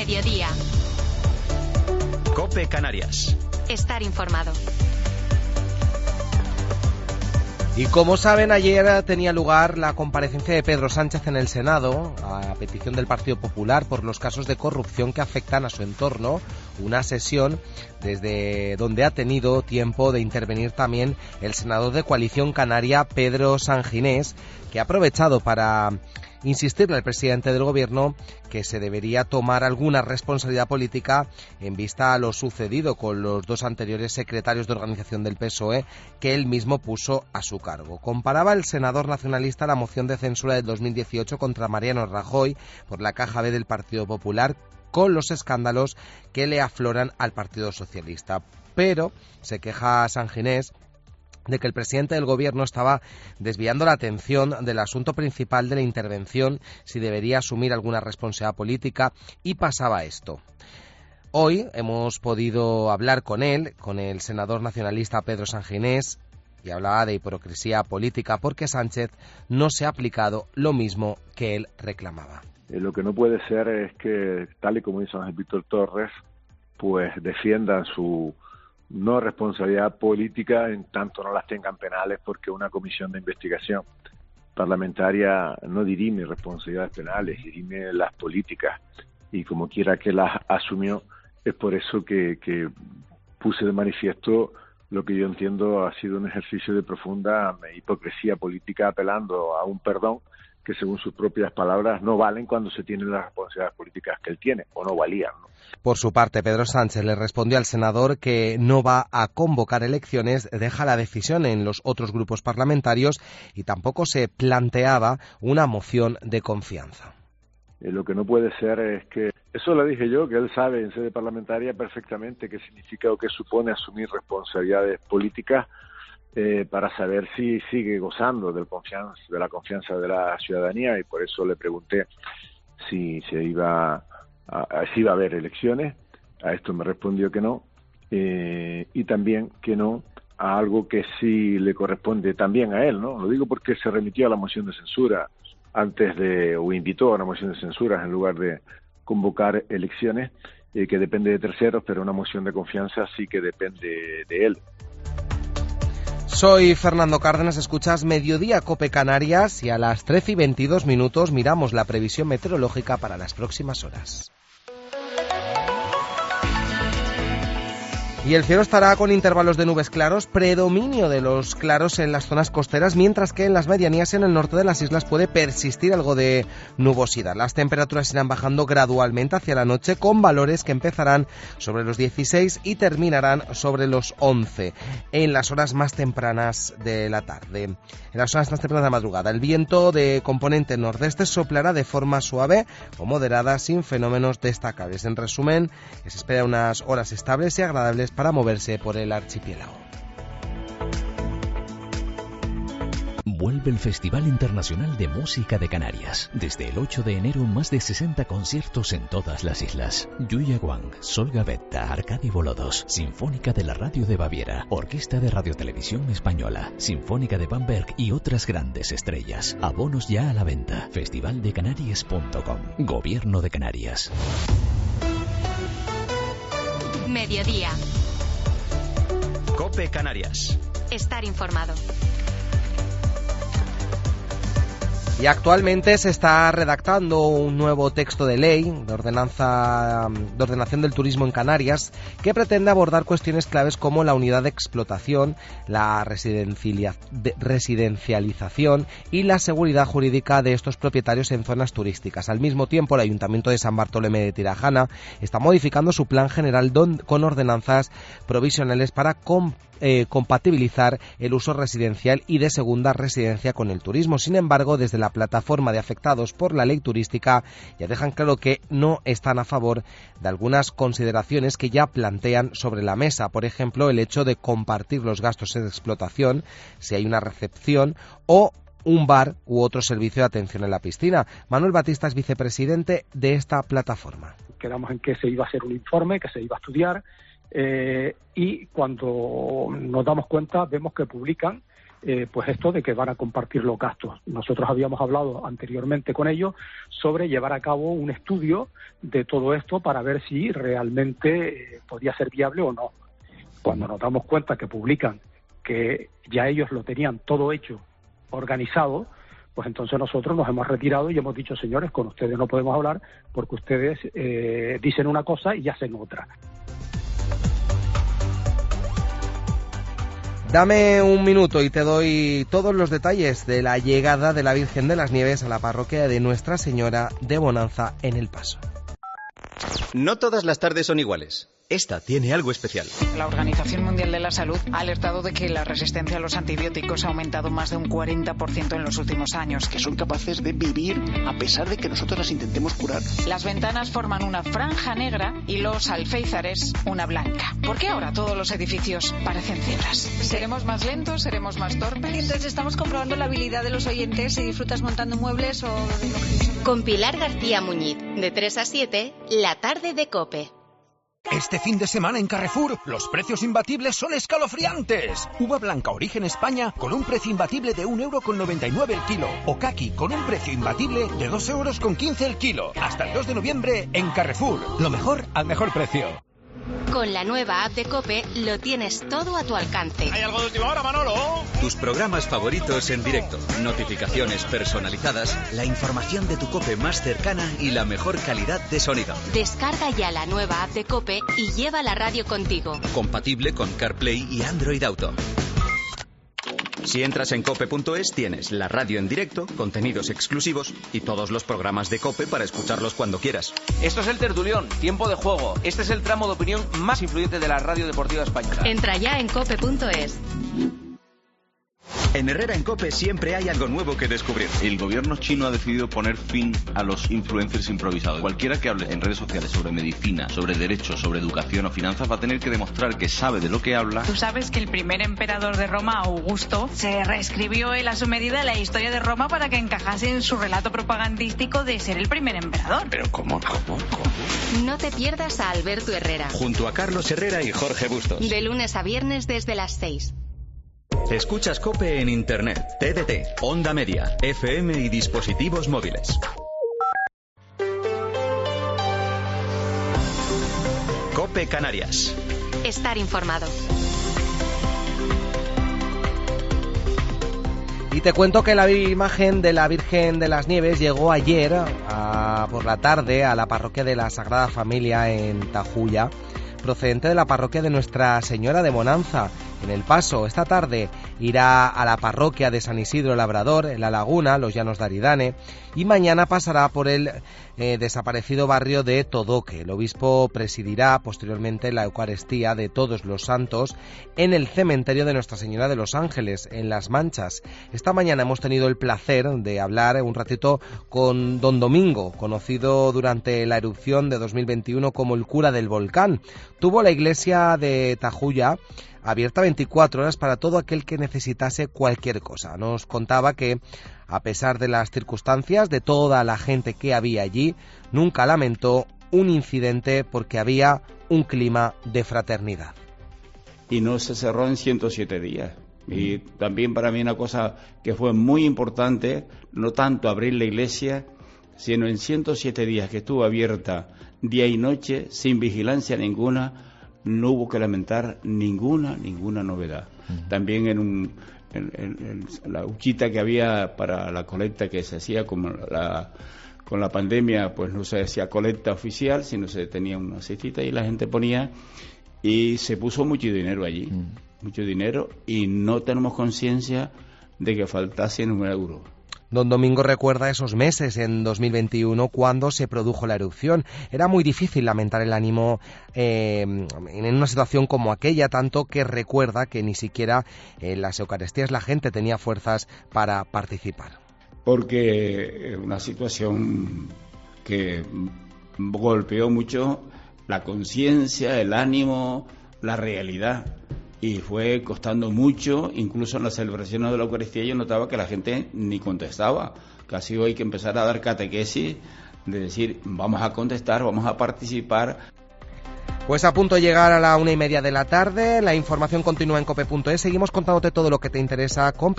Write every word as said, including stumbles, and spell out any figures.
Mediodía. COPE Canarias. Estar informado. Y como saben, ayer tenía lugar la comparecencia de Pedro Sánchez en el Senado, a petición del Partido Popular, por los casos de corrupción que afectan a su entorno. Una sesión desde donde ha tenido tiempo de intervenir también el senador de Coalición Canaria, Pedro Sanginés, que ha aprovechado para insistirle al presidente del Gobierno que se debería tomar alguna responsabilidad política en vista a lo sucedido con los dos anteriores secretarios de organización del P S O E que él mismo puso a su cargo. Comparaba el senador nacionalista la moción de censura del dos mil dieciocho contra Mariano Rajoy por la caja B del Partido Popular con los escándalos que le afloran al Partido Socialista. Pero se queja Sanginés de que el presidente del Gobierno estaba desviando la atención del asunto principal de la intervención, si debería asumir alguna responsabilidad política, y pasaba esto. Hoy hemos podido hablar con él, con el senador nacionalista Pedro Sanginés, y hablaba de hipocresía política porque Sánchez no se ha aplicado lo mismo que él reclamaba. Eh, lo que no puede ser es que, tal y como hizo Ángel Víctor Torres, pues defiendan su no responsabilidad política en tanto no las tengan penales, porque una comisión de investigación parlamentaria no dirime responsabilidades penales, dirime las políticas, y como quiera que las asumió, es por eso que, que puse de manifiesto lo que yo entiendo ha sido un ejercicio de profunda hipocresía política, apelando a un perdón que, según sus propias palabras, no valen cuando se tienen las responsabilidades políticas que él tiene, o no valían, ¿no? Por su parte, Pedro Sánchez le respondió al senador que no va a convocar elecciones, deja la decisión en los otros grupos parlamentarios y tampoco se planteaba una moción de confianza. Eh, lo que no puede ser es que, eso lo dije yo, que él sabe en sede parlamentaria perfectamente qué significa o qué supone asumir responsabilidades políticas, Eh, para saber si sigue gozando del confianza, de la confianza de la ciudadanía, y por eso le pregunté si se iba a, a, si iba a haber elecciones. A esto me respondió que no, eh, y también que no a algo que sí le corresponde también a él, ¿no? Lo digo porque se remitió a la moción de censura antes de, o invitó a una moción de censura en lugar de convocar elecciones, eh, que depende de terceros, pero una moción de confianza sí que depende de él. Soy Fernando Cárdenas, escuchas Mediodía COPE Canarias y a las trece y veintidós minutos miramos la previsión meteorológica para las próximas horas. Y el cielo estará con intervalos de nubes claros, predominio de los claros en las zonas costeras, mientras que en las medianías y en el norte de las islas puede persistir algo de nubosidad. Las temperaturas irán bajando gradualmente hacia la noche, con valores que empezarán sobre los dieciséis y terminarán sobre los once en las horas más tempranas de la tarde. En las horas más tempranas de la madrugada, el viento de componente nordeste soplará de forma suave o moderada, sin fenómenos destacables. En resumen, se espera unas horas estables y agradables para moverse por el archipiélago. Vuelve el Festival Internacional de Música de Canarias. Desde el ocho de enero, más de sesenta conciertos en todas las islas. Yuya Wang, Sol Gavetta, Arcadi Bolodos, Sinfónica de la Radio de Baviera, Orquesta de Radiotelevisión Española, Sinfónica de Bamberg y otras grandes estrellas. Abonos ya a la venta. festival de canarias punto com. Gobierno de Canarias. Mediodía. COPE Canarias. Estar informado. Y actualmente se está redactando un nuevo texto de ley de ordenanza de ordenación del turismo en Canarias que pretende abordar cuestiones claves como la unidad de explotación, la residencialización y la seguridad jurídica de estos propietarios en zonas turísticas. Al mismo tiempo, el Ayuntamiento de San Bartolomé de Tirajana está modificando su plan general con ordenanzas provisionales para comp Eh, compatibilizar el uso residencial y de segunda residencia con el turismo. Sin embargo, desde la plataforma de afectados por la ley turística ya dejan claro que no están a favor de algunas consideraciones que ya plantean sobre la mesa. Por ejemplo, el hecho de compartir los gastos de explotación si hay una recepción o un bar u otro servicio de atención en la piscina. Manuel Batista es vicepresidente de esta plataforma. Quedamos en que se iba a hacer un informe, que se iba a estudiar, Eh, y cuando nos damos cuenta vemos que publican eh, pues esto de que van a compartir los gastos. Nosotros habíamos hablado anteriormente con ellos sobre llevar a cabo un estudio de todo esto para ver si realmente eh, podía ser viable o no. Cuando nos damos cuenta que publican que ya ellos lo tenían todo hecho, organizado, pues entonces nosotros nos hemos retirado y hemos dicho, señores, con ustedes no podemos hablar porque ustedes eh, dicen una cosa y hacen otra. Dame un minuto y te doy todos los detalles de la llegada de la Virgen de las Nieves a la parroquia de Nuestra Señora de Bonanza en El Paso. No todas las tardes son iguales. Esta tiene algo especial. La Organización Mundial de la Salud ha alertado de que la resistencia a los antibióticos ha aumentado más de un cuarenta por ciento en los últimos años. Que son capaces de vivir a pesar de que nosotros las intentemos curar. Las ventanas forman una franja negra y los alféizares una blanca. ¿Por qué ahora todos los edificios parecen cebras? ¿Seremos más lentos? ¿Seremos más torpes? Entonces estamos comprobando la habilidad de los oyentes si disfrutas montando muebles o de lo que... Con Pilar García Muñiz, de tres a siete, la tarde de COPE. Este fin de semana en Carrefour, los precios imbatibles son escalofriantes. Uva blanca origen España con un precio imbatible de un euro con noventa y nueve el kilo. O caqui con un precio imbatible de dos euros con quince el kilo. Hasta el dos de noviembre en Carrefour. Lo mejor al mejor precio. Con la nueva app de COPE lo tienes todo a tu alcance. ¿Hay algo de última hora, Manolo? Tus programas favoritos en directo, notificaciones personalizadas, la información de tu COPE más cercana y la mejor calidad de sonido. Descarga ya la nueva app de COPE y lleva la radio contigo. Compatible con CarPlay y Android Auto. Si entras en cope punto es tienes la radio en directo, contenidos exclusivos y todos los programas de COPE para escucharlos cuando quieras. Esto es el Tertulión, tiempo de juego. Este es el tramo de opinión más influyente de la radio deportiva española. Entra ya en cope punto es. En Herrera en COPE siempre hay algo nuevo que descubrir. El gobierno chino ha decidido poner fin a los influencers improvisados. Cualquiera que hable en redes sociales sobre medicina, sobre derechos, sobre educación o finanzas va a tener que demostrar que sabe de lo que habla. Tú sabes que el primer emperador de Roma, Augusto, se reescribió él a su medida la historia de Roma para que encajase en su relato propagandístico de ser el primer emperador. Pero ¿cómo, cómo, cómo? No te pierdas a Alberto Herrera. Junto a Carlos Herrera y Jorge Bustos. De lunes a viernes desde las seis. Escuchas COPE en Internet, T D T, Onda Media, F M y dispositivos móviles. COPE Canarias. Estar informado. Y te cuento que la imagen de la Virgen de las Nieves llegó ayer a, por la tarde a la parroquia de la Sagrada Familia en Tajuya, procedente de la parroquia de Nuestra Señora de Bonanza, en El Paso. Esta tarde irá a la parroquia de San Isidro Labrador, en La Laguna, Los Llanos de Aridane, y mañana pasará por el eh, desaparecido barrio de Todoque. El obispo presidirá posteriormente la Eucaristía de Todos los Santos en el cementerio de Nuestra Señora de los Ángeles, en Las Manchas. Esta mañana hemos tenido el placer de hablar un ratito con don Domingo, conocido durante la erupción de dos mil veintiuno como el cura del volcán. Tuvo la iglesia de Tajuya abierta veinticuatro horas para todo aquel que necesitase cualquier cosa. Nos contaba que, a pesar de las circunstancias, de toda la gente que había allí, nunca lamentó un incidente porque había un clima de fraternidad. Y no se cerró en ciento siete días. Y también para mí una cosa que fue muy importante, no tanto abrir la iglesia, sino en ciento siete días que estuvo abierta día y noche, sin vigilancia ninguna, no hubo que lamentar ninguna, ninguna novedad. Uh-huh. También en, un, en, en, en la huchita que había para la colecta que se hacía como la, con la pandemia, pues no se hacía colecta oficial, sino se tenía una cestita y la gente ponía, y se puso mucho dinero allí, uh-huh. mucho dinero, y no tenemos conciencia de que faltase un euro. Don Domingo recuerda esos meses en dos mil veintiuno cuando se produjo la erupción. Era muy difícil lamentar el ánimo eh, en una situación como aquella, tanto que recuerda que ni siquiera en las Eucaristías la gente tenía fuerzas para participar. Porque una situación que golpeó mucho la conciencia, el ánimo, la realidad. Y fue costando mucho, incluso en las celebraciones de la Eucaristía yo notaba que la gente ni contestaba. Casi hay que empezar a dar catequesis, de decir, vamos a contestar, vamos a participar. Pues a punto de llegar a la una y media de la tarde, la información continúa en cope punto es, seguimos contándote todo lo que te interesa con